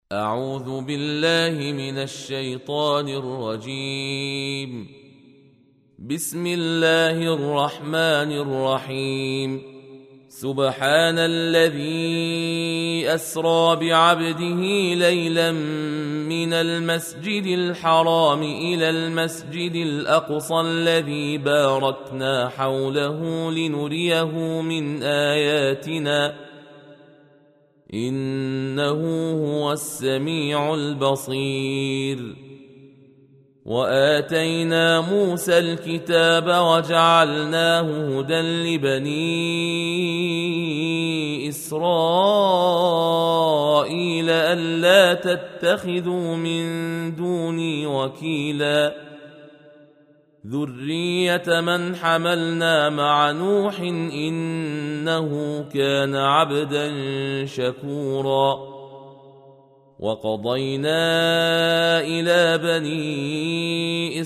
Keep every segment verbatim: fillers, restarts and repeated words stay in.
أعوذ بالله من الشيطان الرجيم. بسم الله الرحمن الرحيم. سبحان الذي أسرى بعبده ليلا من المسجد الحرام إلى المسجد الأقصى الذي باركنا حوله لنريه من آياتنا إنه هو السميع البصير. وآتينا موسى الكتاب وجعلناه هدى لبني إسرائيل ألا تتخذوا من دوني وكيلا ذرية من حملنا مع نوح إنه كان عبدا شكورا. وقضينا إلى بني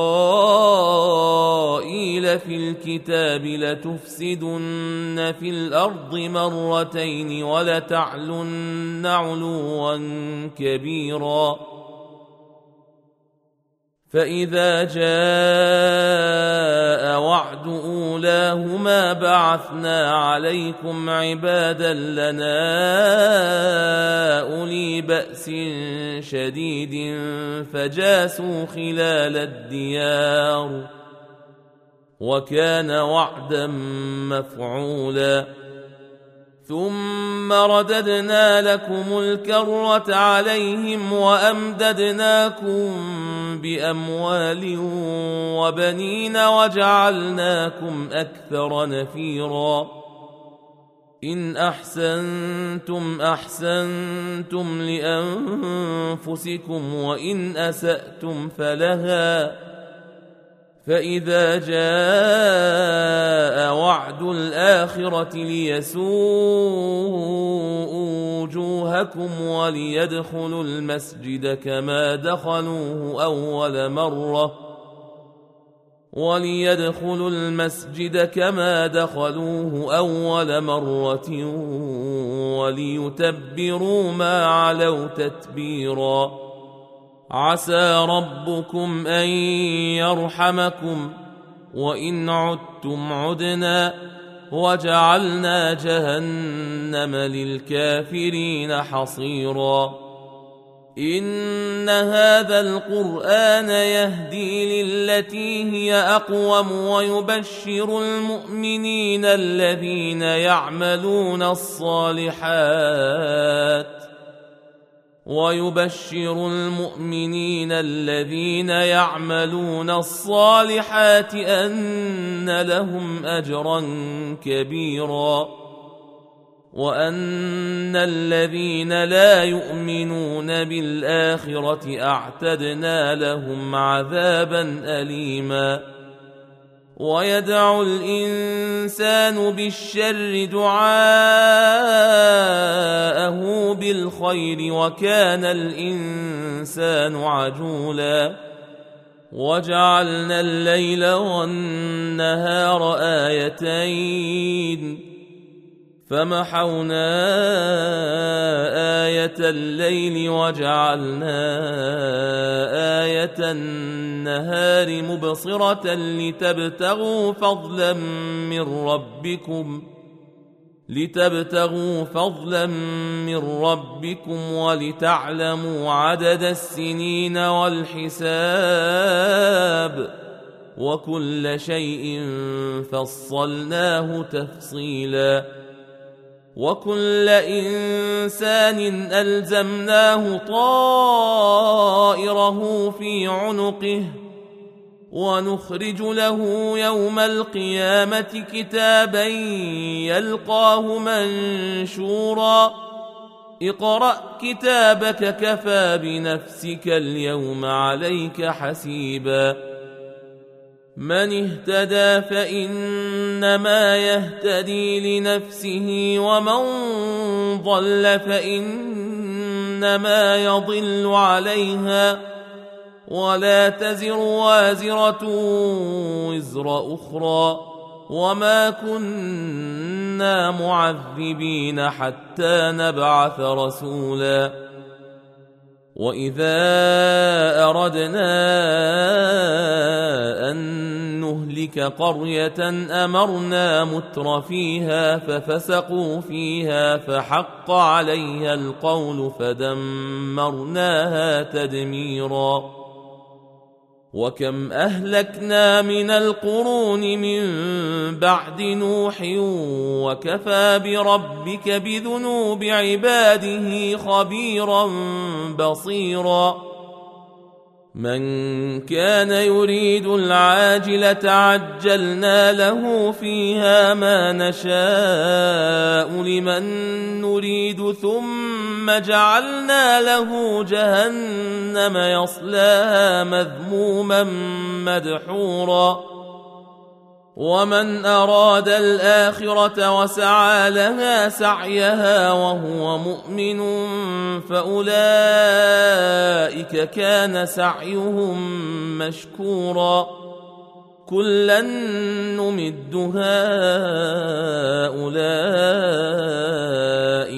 إسرائيل في الكتاب لتفسدن في الأرض مرتين ولتعلن علوا كبيرا. فإذا جاء وعد أولاهما بعثنا عليكم عبادا لنا أولي بأس شديد فجاسوا خلال الديار وكان وعدا مفعولا. ثم رددنا لكم الكرة عليهم وأمددناكم بأموال وبنين وجعلناكم أكثر نفيرا. إن أحسنتم أحسنتم لأنفسكم وإن أسأتم فلها. فإذا جاء وعد الآخرة ليسوءوا وجوهكم وليدخلوا المسجد كما دخلوه أول مرة وليدخلوا المسجد كما دخلوه أول مرة وليتبروا ما علوا تتبيرا. عسى ربكم أن يرحمكم وإن عدتم عدنا وجعلنا جهنم للكافرين حصيرا. إن هذا القرآن يهدي للتي هي أقوم ويبشر المؤمنين الذين يعملون الصالحات ويبشر المؤمنين الذين يعملون الصالحات أن لهم أجرا كبيرا وأن الذين لا يؤمنون بالآخرة أعتدنا لهم عذابا أليما. ويدعو الإنسان بالشر دعاءه بالخير وكان الإنسان عجولا. وجعلنا الليل والنهار آيتين فمحونا آية الليل وجعلنا آية النهار مبصرة لتبتغوا فضلا من ربكم لتبتغوا فضلا من ربكم ولتعلموا عدد السنين والحساب وكل شيء فصلناه تفصيلا. وكل إنسان ألزمناه طائره في عنقه ونخرج له يوم القيامة كتابا يلقاه منشورا. اقرأ كتابك كفى بنفسك اليوم عليك حسيبا. من اهتدى فإنما يهتدي لنفسه ومن ضل فإنما يضل عليها ولا تزر وازرة وزر أخرى وما كنا معذبين حتى نبعث رسولا وإذا أردنا أن نهلك قرية أمرنا متر فيها ففسقوا فيها فحق عليها القول فدمرناها تدميرا. وكم أهلكنا من القرون من بعد نوح وكفى بربك بذنوب عباده خبيرا بصيرا. من كان يريد العاجلة عجلنا له فيها ما نشاء لمن نريد ثم جعلنا له جهنم يصلاها مذموما مدحورا. ومن أراد الآخرة وسعى لها سعيها وهو مؤمن فأولئك كان سعيهم مشكورا. كلا نمد هؤلاء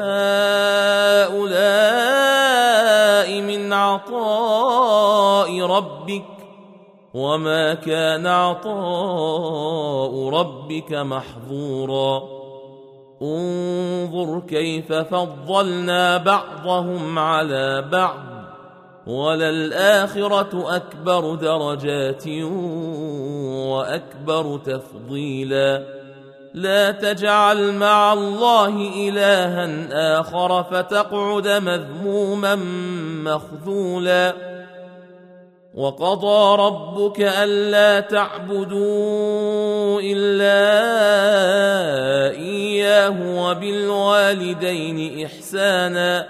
وهؤلاء من عطاء ربك وما كان عطاء ربك محظورا. انظر كيف فضلنا بعضهم على بعض وللآخرة أكبر درجات وأكبر تفضيلا. لا تجعل مع الله إلها آخر فتقعد مذموما مخذولا. وقضى ربك ألا تعبدوا إلا إياه وبالوالدين إحسانا.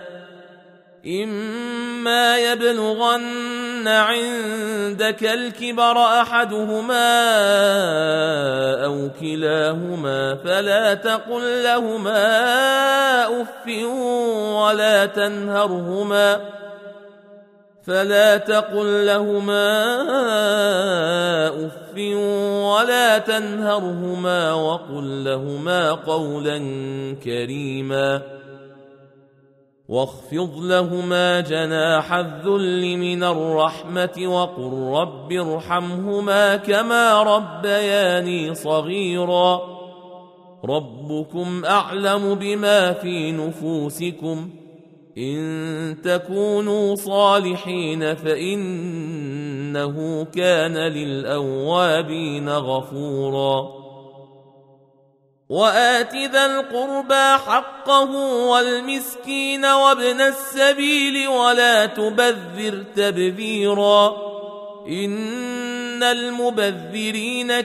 إما يبلغن عندك الكبر أحدهما أو كلاهما فلا تقل لهما أف ولا تنهرهما فلا تقل لهما أف ولا تنهرهما وقل لهما قولا كريما. واخفض لهما جناح الذل من الرحمة وقل رب ارحمهما كما ربياني صغيرا. ربكم أعلم بما في نفوسكم إن تكونوا صالحين فإنه كان للأوابين غفورا. وآت ذا القربى حقه والمسكين وابن السبيل ولا تبذر تبذيرا. إن المبذرين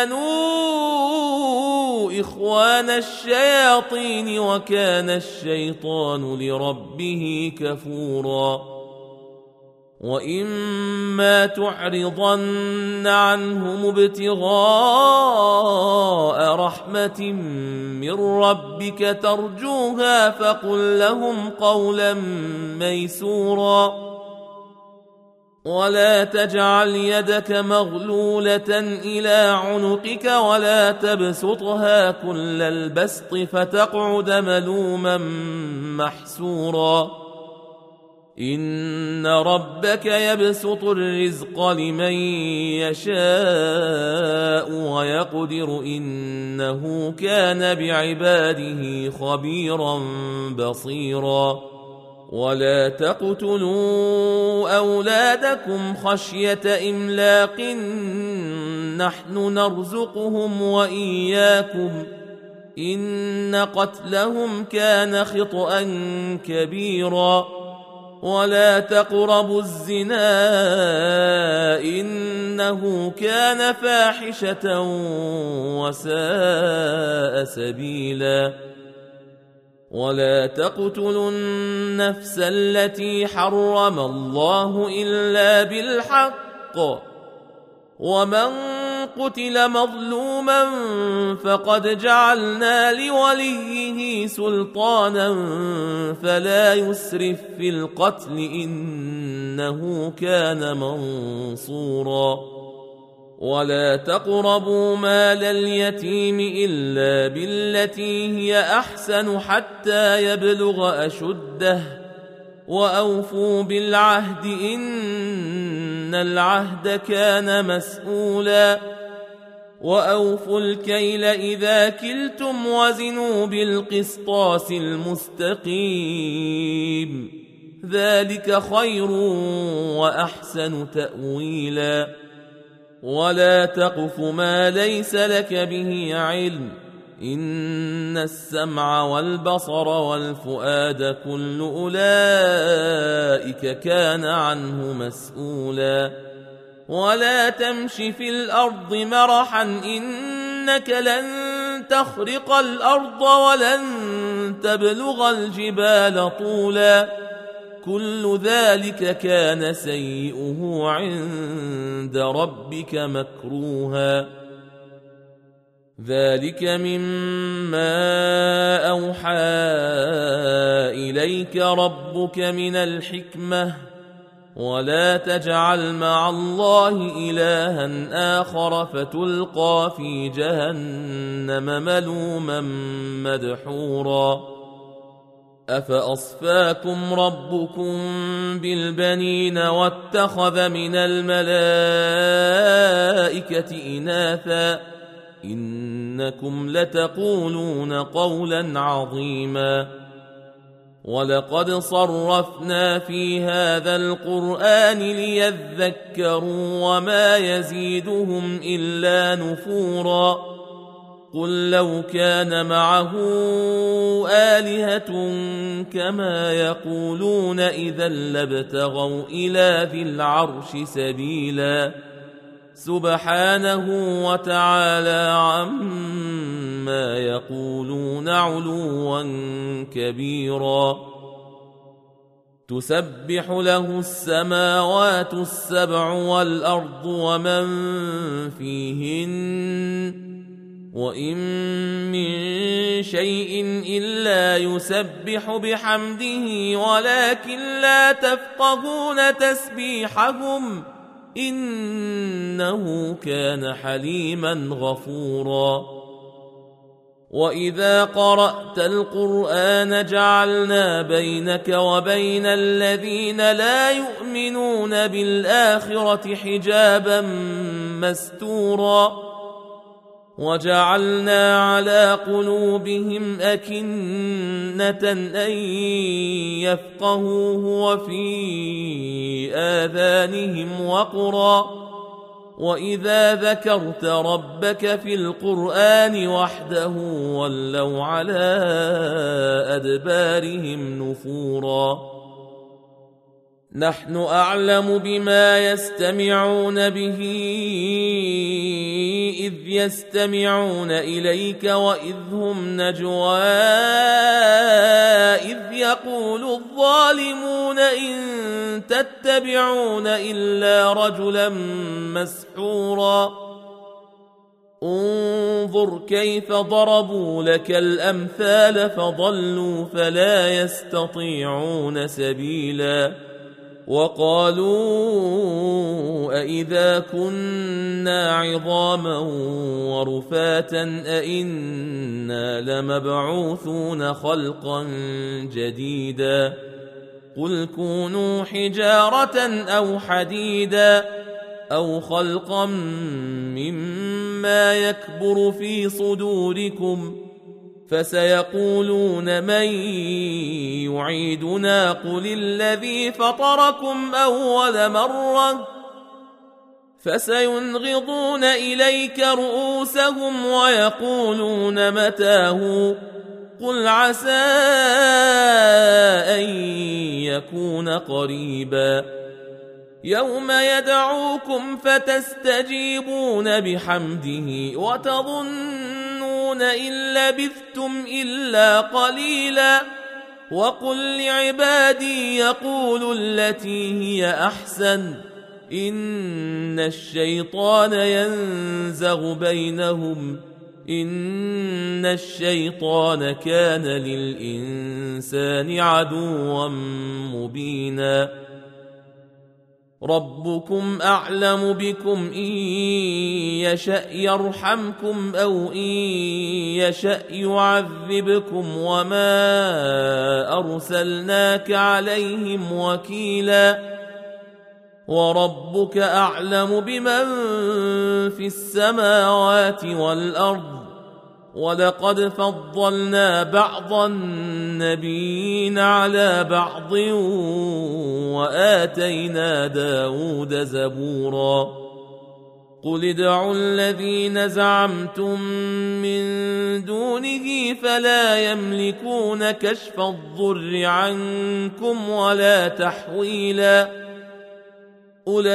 كانوا إخوان الشياطين وكان الشيطان لربه كفورا. وإما تعرضن عنهم ابتغاء رحمة من ربك ترجوها فقل لهم قولا ميسورا. ولا تجعل يدك مغلولة إلى عنقك ولا تبسطها كل البسط فتقعد ملوما محسورا. إن ربك يبسط الرزق لمن يشاء ويقدر إنه كان بعباده خبيرا بصيرا. ولا تقتلوا أولادكم خشية إملاق نحن نرزقهم وإياكم إن قتلهم كان خطأ كبيرا. ولا تقربوا الزنا إنه كان فاحشة وساء سبيلا. ولا تقتلوا النفس التي حرم الله إلا بالحق ومن قتل مظلوما فقد جعلنا لوليه سلطانا فلا يسرف في القتل إنه كان منصورا. ولا تقربوا مال اليتيم إلا بالتي هي أحسن حتى يبلغ أشده وأوفوا بالعهد إن العهد كان مسؤولا وأوفوا الكيل إذا كلتم وزنوا بالقسطاس المستقيم ذلك خير وأحسن تأويلا ولا تقف ما ليس لك به علم إن السمع والبصر والفؤاد كل أولئك كان عنه مسؤولا ولا تمش في الأرض مرحا إنك لن تخرق الأرض ولن تبلغ الجبال طولا كل ذلك كان سيئه عند ربك مكروها ذلك مما أوحى إليك ربك من الحكمة ولا تجعل مع الله إلها آخر فتلقى في جهنم ملوما مدحورا أفأصفاكم ربكم بالبنين واتخذ من الملائكة إناثا إنكم لتقولون قولا عظيما ولقد صرفنا في هذا القرآن ليذكروا وما يزيدهم إلا نفورا قل لو كان معه آلهة كما يقولون إذا لابتغوا إلى ذي العرش سبيلا سبحانه وتعالى عما يقولون علوا كبيرا تسبح له السماوات السبع والأرض ومن فيهن وإن من شيء إلا يسبح بحمده ولكن لا تفقهون تسبيحهم إنه كان حليما غفورا وإذا قرأت القرآن جعلنا بينك وبين الذين لا يؤمنون بالآخرة حجابا مستورا وجعلنا على قلوبهم أكنة أن يفقهوه وفي آذانهم وقرا وإذا ذكرت ربك في القرآن وحده ولوا على أدبارهم نفورا نحن أعلم بما يستمعون به إذ يستمعون إليك وإذ هم نجوى إذ يقول الظالمون إن تتبعون إلا رجلا مسحورا انظر كيف ضربوا لك الأمثال فضلوا فلا يستطيعون سبيلا وقالوا أئذا كنا عظاما ورفاتا أئنا لمبعوثون خلقا جديدا قل كونوا حجارة أو حديدا أو خلقا مما يكبر في صدوركم فسيقولون من يعيدنا قل الذي فطركم أول مرة فسينغضون إليك رؤوسهم ويقولون متاه قل عسى أن يكون قريبا يوم يدعوكم فتستجيبون بحمده وتظنون إن لبثتم إلا قليلا وقل لعبادي يقولوا التي هي أحسن إن الشيطان ينزغ بينهم إن الشيطان كان للإنسان عدوا مبينا ربكم أعلم بكم إن يشأ يرحمكم أو إن يشأ يعذبكم وما أرسلناك عليهم وكيلا وربك أعلم بمن في السماوات والأرض ولقد فضلنا بعض النبيين على بعض وآتينا داود زبورا قل ادعوا الذين زعمتم من دونه فلا يملكون كشف الضر عنكم ولا تحويلا أولئك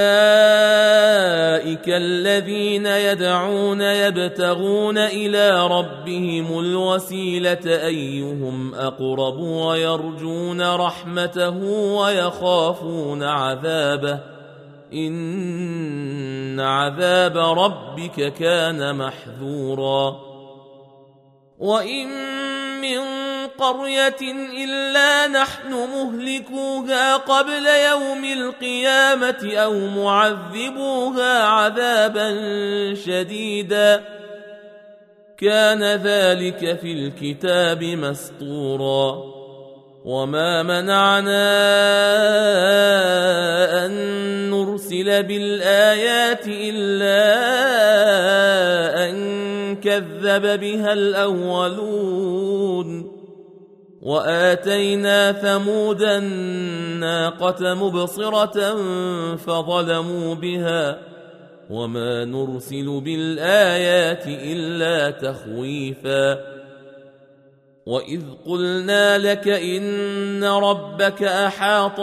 الذين يدعون يبتغون إلى ربهم الوسيلة أيهم أقرب ويرجون رحمته ويخافون عذابه إن عذاب ربك كان محذورا وإن من قرية إلا نحن مهلكوها قبل يوم القيامة أو معذبوها عذابا شديدا كان ذلك في الكتاب مسطورا وما منعنا أن نرسل بالآيات إلا أن كذب بها الأولون وآتينا ثمود الناقة مبصرة فظلموا بها وما نرسل بالآيات إلا تخويفا وإذ قلنا لك إن ربك أحاط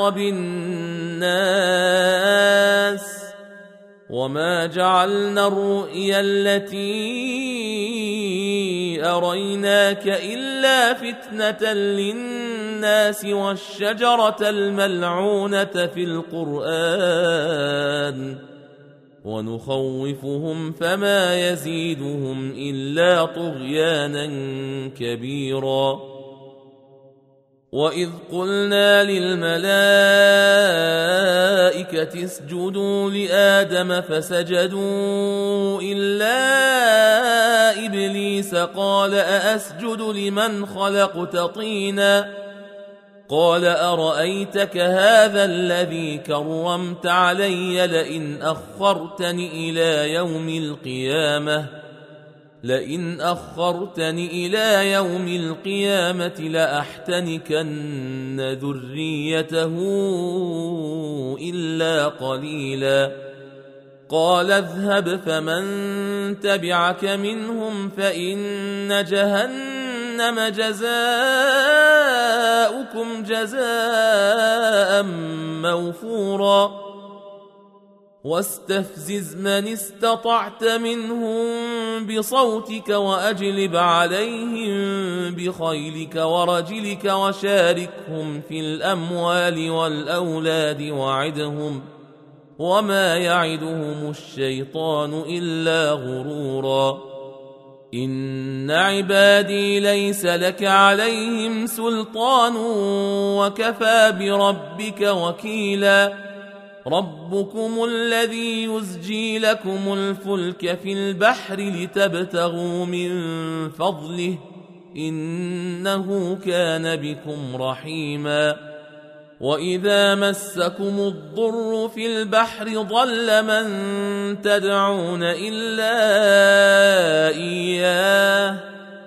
بالناس وما جعلنا الرؤيا التي أريناك إلا فتنة للناس والشجرة الملعونة في القرآن ونخوفهم فما يزيدهم إلا طغيانا كبيرا وإذ قلنا للملائكة اسجدوا لآدم فسجدوا إلا إبليس قال أأسجد لمن خلقت طينا قال أرأيتك هذا الذي كرمت علي لئن أخرتني إلى يوم القيامة لئن أخرتني إلى يوم القيامة لأحتنكن ذريته إلا قليلا قال اذهب فمن تبعك منهم فإن جهنم جزاؤكم جزاء موفورا واستفزز من استطعت منهم بصوتك وأجلب عليهم بخيلك ورجلك وشاركهم في الأموال والأولاد وعدهم وما يعدهم الشيطان إلا غرورا إن عبادي ليس لك عليهم سلطان وكفى بربك وكيلا ربكم الذي يزجي لكم الفلك في البحر لتبتغوا من فضله إنه كان بكم رحيما وإذا مسكم الضر في البحر ضل من تدعون إلا إياه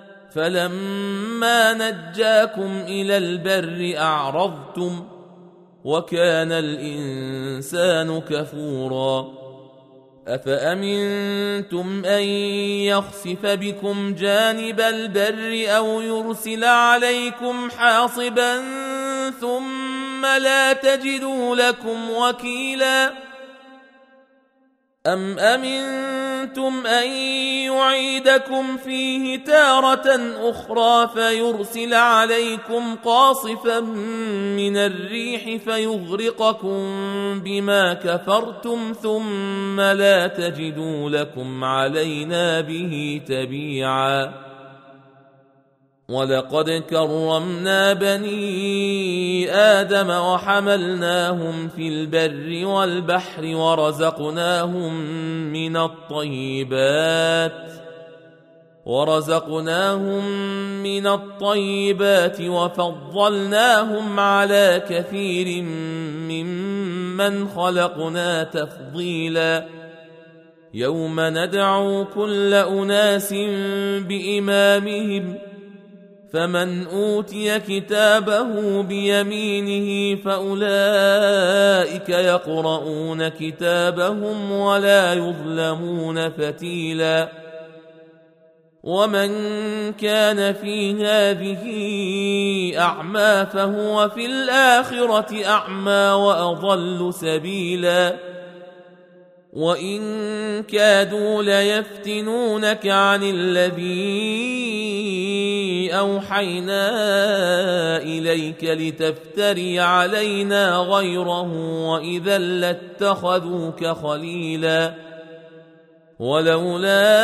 فلما نجاكم إلى البر أعرضتم وكان الإنسان كفورا أفأمنتم أن يخسف بكم جانب البر أو يرسل عليكم حاصبا ثم لا تجدوا لكم وكيلا أم أمنتم أن يعيدكم فيه تارة أخرى فيرسل عليكم قاصفا من الريح فيغرقكم بما كفرتم ثم لا تجدوا لكم علينا به تبيعا ولقد كرمنا بني آدم وحملناهم في البر والبحر ورزقناهم من الطيبات ورزقناهم من الطيبات وفضلناهم على كثير ممن خلقنا تفضيلا يوم ندعو كل أناس بإمامهم فمن أوتي كتابه بيمينه فأولئك يقرؤون كتابهم ولا يظلمون فتيلا ومن كان في هذه أعمى فهو في الآخرة أعمى وأضل سبيلا وإن كادوا ليفتنونك عن الذي أوحينا إليك لتفتري علينا غيره وإذا لاتخذوك خليلا ولولا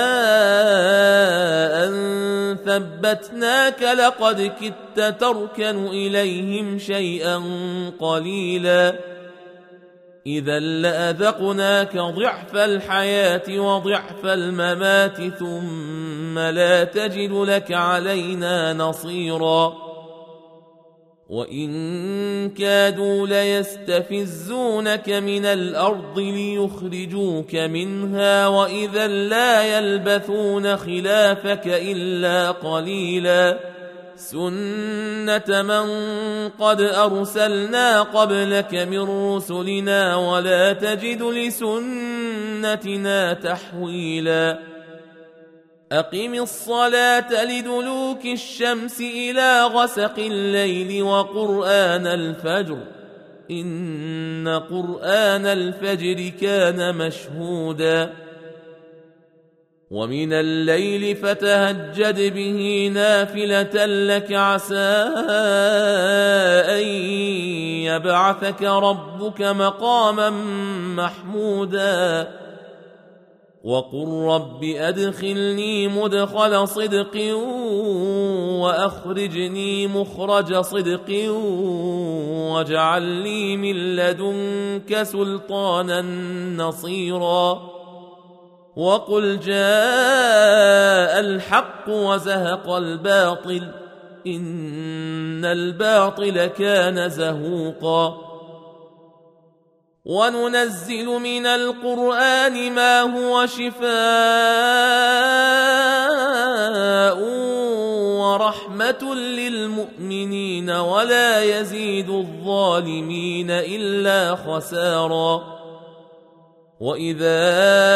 أن ثبتناك لقد كدت تركن إليهم شيئا قليلا إذا لأذقناك ضعف الحياة وضعف الممات ثم لا تجد لك علينا نصيرا وإن كادوا ليستفزونك من الأرض ليخرجوك منها وإذا لا يلبثون خلافك إلا قليلا سنة من قد أرسلنا قبلك من رسلنا ولا تجد لسنتنا تحويلا أقم الصلاة لدلوك الشمس إلى غسق الليل وقرآن الفجر إن قرآن الفجر كان مشهودا ومن الليل فتهجد به نافلة لك عسى أن يبعثك ربك مقاما محمودا وقل رب أدخلني مدخل صدق وأخرجني مخرج صدق واجعل لي من لدنك سلطانا نصيرا وقل جاء الحق وزهق الباطل إن الباطل كان زهوقا وننزل من القرآن ما هو شفاء ورحمة للمؤمنين ولا يزيد الظالمين إلا خسارا وإذا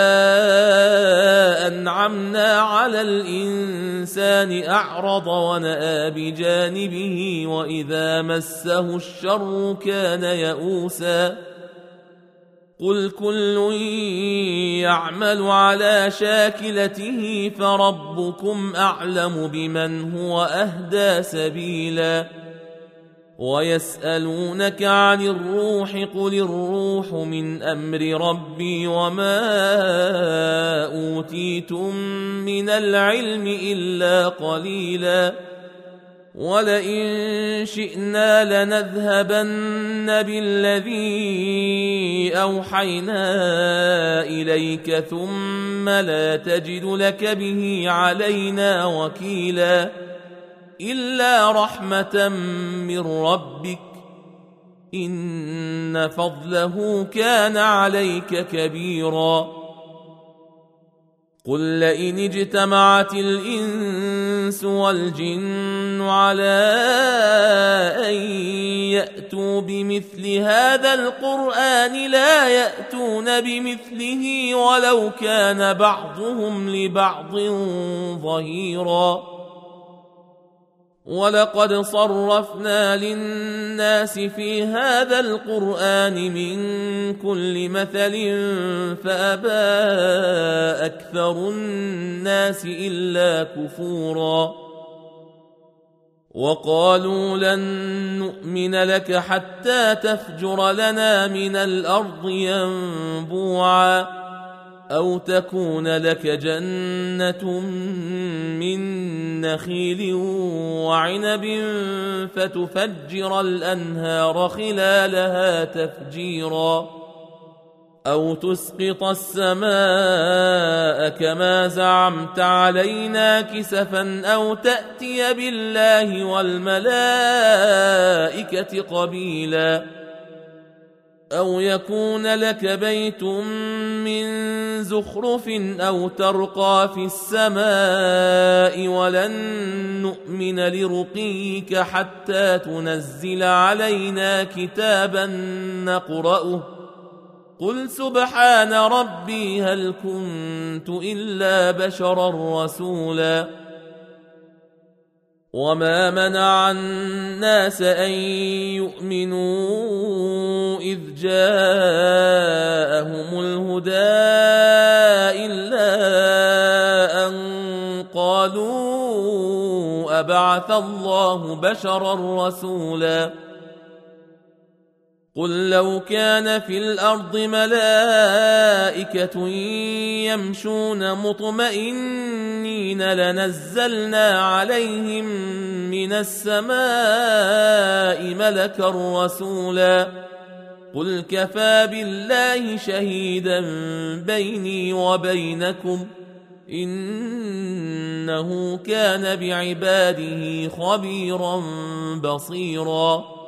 أنعمنا على الإنسان أعرض ونأى بجانبه وإذا مسه الشر كان يئوسا قل كل يعمل على شاكلته فربكم أعلم بمن هو أهدى سبيلا ويسألونك عن الروح قل الروح من أمر ربي وما أوتيتم من العلم إلا قليلا ولئن شئنا لنذهبن بالذي أوحينا إليك ثم لا تجد لك به علينا وكيلا إلا رحمة من ربك إن فضله كان عليك كبيرا قل لئن اجتمعت الإنس والجن على أن يأتوا بمثل هذا القرآن لا يأتون بمثله ولو كان بعضهم لبعض ظهيرا ولقد صرفنا للناس في هذا القرآن من كل مثل فأبى أكثر الناس إلا كفورا وقالوا لن نؤمن لك حتى تفجر لنا من الأرض ينبوعا أو تكون لك جنة من نخيل وعنب فتفجر الأنهار خلالها تفجيرا أو تسقط السماء كما زعمت علينا كسفا أو تأتي بالله والملائكة قبيلا أو يكون لك بيت من زخرف أو ترقى في السماء ولن نؤمن لرقيك حتى تنزل علينا كتابا نقرأه قل سبحان ربي هل كنت إلا بشرا رسولا وما منع الناس أن يؤمنوا إذ جاءهم الهدى إلا أن قالوا أبعث الله بشرا رسولا قل لو كان في الأرض ملائكة يمشون مطمئنين لنزلنا عليهم من السماء ملكا رسولا قل كفى بالله شهيدا بيني وبينكم إنه كان بعباده خبيرا بصيرا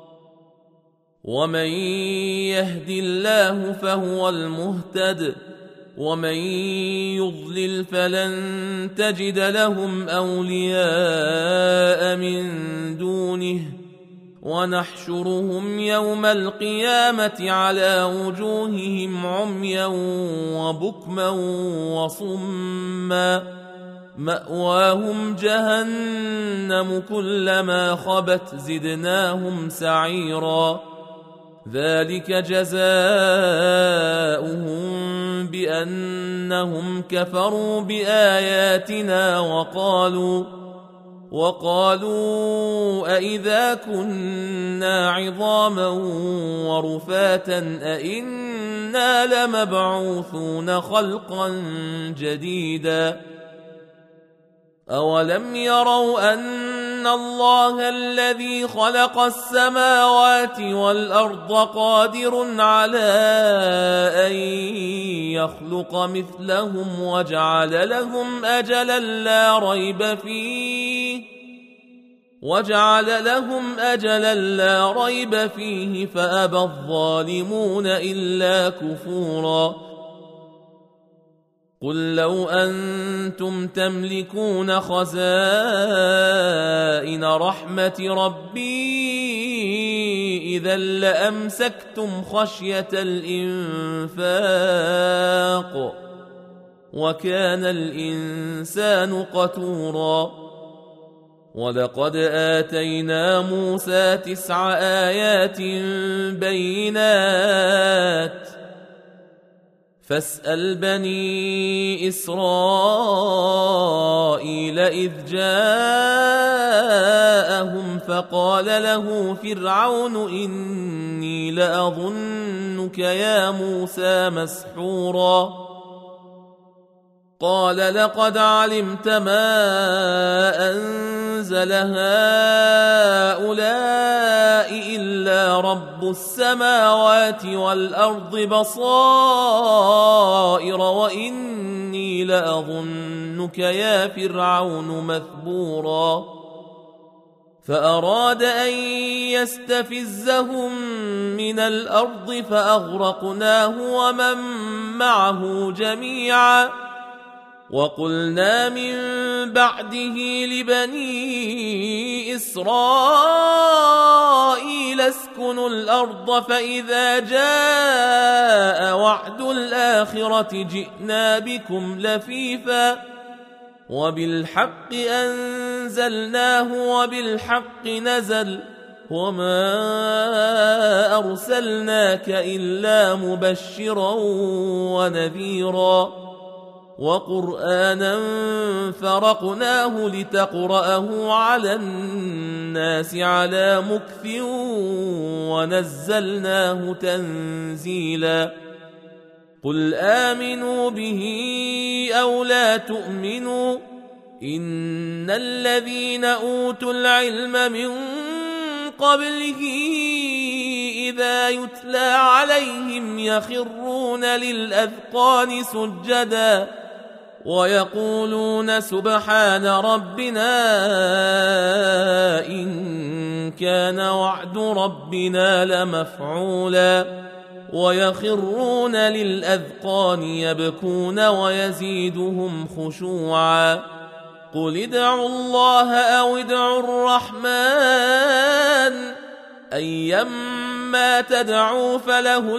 ومن يهد الله فهو المهتد ومن يضلل فلن تجد لهم أولياء من دونه ونحشرهم يوم القيامة على وجوههم عميا وبكما وصما مأواهم جهنم كلما خبت زدناهم سعيرا ذلك جزاؤهم بأنهم كفروا بآياتنا وقالوا وقالوا أئذا كنا عظاما ورفاتا أئنا لمبعوثون خلقا جديدا أولم يروا أن الله الذي خلق السماوات والأرض قادر على أن يخلق مثلهم وجعل لهم أجلا لا ريب فيه وجعل لهم أجلا لا ريب فيه فأبى الظالمون إلا كفورا قل لو أنتم تملكون خزائن رحمة ربي إذا لأمسكتم خشية الإنفاق وكان الإنسان قتورا ولقد آتينا موسى تسع آيات بينات فاسأل بني إسرائيل إذ جاءهم فقال له فرعون إني لأظنك يا موسى مسحورا قال لقد علمت ما أنزل هؤلاء إلا رب السماوات والأرض بصائر وإني لأظنك يا فرعون مثبورا فأراد أن يستفزهم من الأرض فأغرقناه ومن معه جميعا وقلنا من بعده لبني إسرائيل اسكنوا الأرض فإذا جاء وعد الآخرة جئنا بكم لفيفا وبالحق أنزلناه وبالحق نزل وما أرسلناك إلا مبشرا ونذيرا وقرآنا فرقناه لتقرأه على الناس على مكث ونزلناه تنزيلا قل آمنوا به أو لا تؤمنوا إن الذين أوتوا العلم من قبله إذا يتلى عليهم يخرون للأذقان سجدا ويقولون سبحان ربنا إن كان وعد ربنا لمفعولا ويخرون للأذقان يبكون ويزيدهم خشوعا قل ادعوا الله أو ادعوا الرحمن أيما تدعوا فله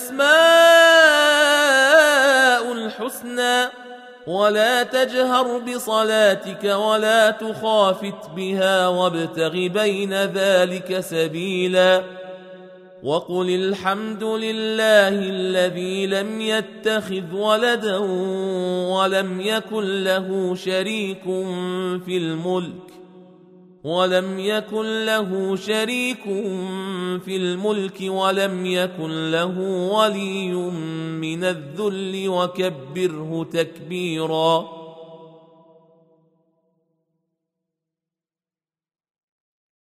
الأسماء الحسنى ولا تجهر بصلاتك ولا تخافت بها وابتغ بين ذلك سبيلا وقل الحمد لله الذي لم يتخذ ولدا ولم يكن له شريك في الملك ولم يكن له شريك في الملك ولم يكن له ولي من الذل وكبره تكبيرا